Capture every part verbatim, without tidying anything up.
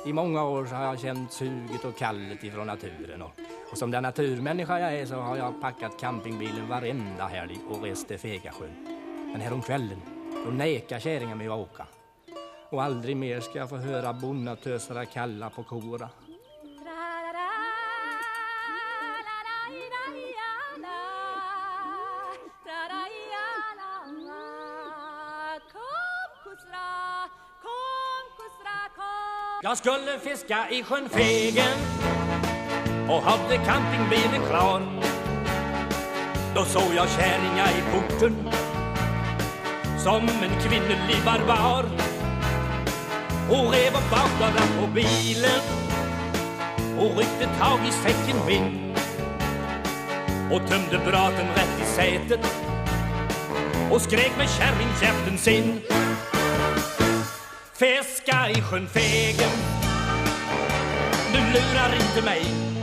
I många år så har jag känt suget och kallet ifrån naturen. Och, och som den naturmänniska jag är så har jag packat campingbilen varenda helg och rest till Fegasjön. Men här om kvällen, då nekar kärringen mig att åka. Och aldrig mer ska jag få höra bonnatösarna kalla på kora. Jag skulle fiska i sjön Fegen och hade campingbilen klar. Då såg jag kärringa i porten som en kvinnlig barbar. Och rev upp bakdörren på bilen och ryckte tag i säcken min och tömde braten rätt i sätet och skrek med kärringkäften sin: fiska i sjön Fegen, du lurar inte mig.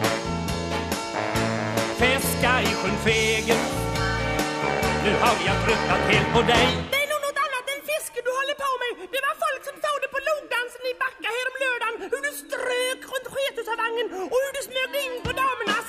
Fiska i sjön Fegen, nu har jag tröttnat helt på dig. Det är nog något annat än fiske du håller på med. Det var folk som såg det på logdansen i Backa här om lördagen. Hur du strök runt sketusavagnen och hur du smög in på damernas.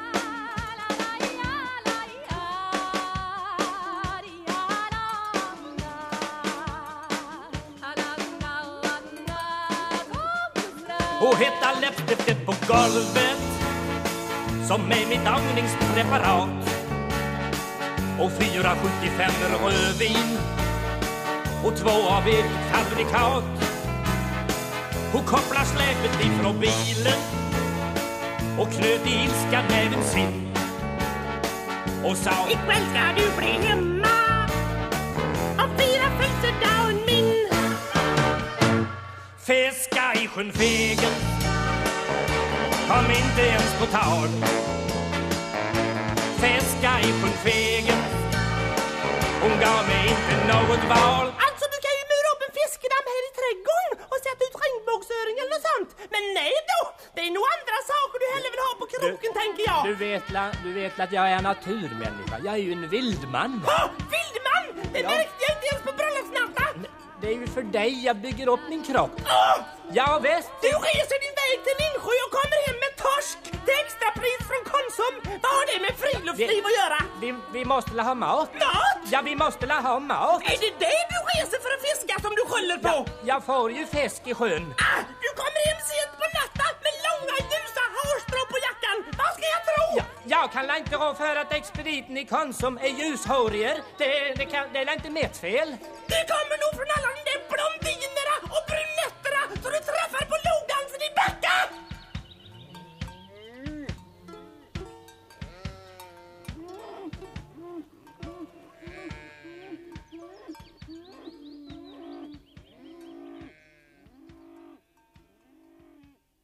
Och hetta läppstiftet på golvet som med mitt andningspreparat och fyra sjuttiofem rödvin och två av eget fabrikat. Hon kopplar släpet ifrån bilen och knöt i ilskan näven sin och sa: ikväll ska du bli hemma och fira födelsedagen min. Fiska i sjön Fegen, kom inte ens på tal. Fiska i sjön Fegen, hon gav mig inte något val. Alltså du kan ju mura upp en fiskedamm här i trädgården och sätta ut regnbågsöring eller något sånt. Men nej då, det är nog andra saker du hellre vill ha på kroken, du, tänker jag. Du vet, la, du vet att jag är naturmänniska, jag är ju en vildman. Ha, vildman? Det ja. märkte jag inte ens på bröllopsnatten. Det är ju för dig jag bygger upp min kropp. Oh! Ja, vet du? reser din väg till Insjö och kommer hem med torsk till extra pris från Konsum. Vad har det med friluftsliv vi, att göra? Vi, vi måste la ha mat. Mat? Ja, vi måste la ha mat. Är det det du reser för att fiska som du skyller på? Ja, jag får ju fisk i sjön. Ah, du kommer hem sent på natten med långa ljusa hårstrå på jackan. Vad ska jag tro? Ja, jag kan inte rå för att expediten i Konsum är ljushåriger. Det, det, kan, det är inte mitt fel. Det kommer nog från alla de där blonda